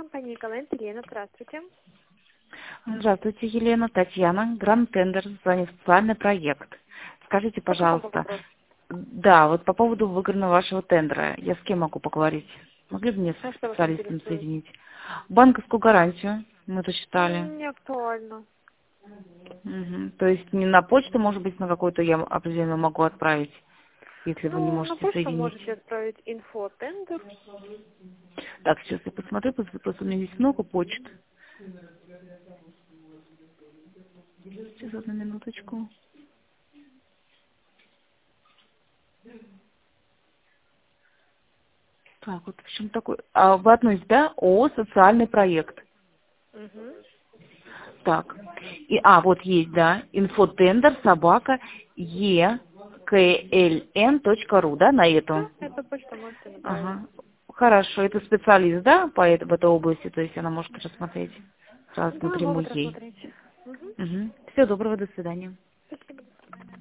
компания Эколэнд. Елена, здравствуйте. Здравствуйте, Елена. Татьяна. Гранд Тендер, звонит социальный проект. Скажите, По какому пожалуйста, вопросу? да, вот по поводу выигранного вашего тендера, я с кем могу поговорить? Могли бы мне А с что вас специалистом интересует? соединить? Банковскую гарантию мы зачитали. Не актуально. Мгм. То есть не на почту, может быть, на какую-то я определенно могу отправить, если вы не Ну, на можете почту соединить. можете отправить инфо-тендер. Так, сейчас я посмотрю, просто у меня здесь много почт. Сейчас, одну минуточку. Так, вот в чем такой... А вы относитесь, да? ООО «Социальный проект». Угу. Так. Вот есть, да. Инфотендер собака ekln.ru, да, на эту? Да, эту почту можете направить. Ага. Хорошо. Это специалист, да, в этой области, то есть она может рассмотреть сразу Да, напрямую могут ей. рассмотреть. Угу. Угу. Всего доброго, до свидания.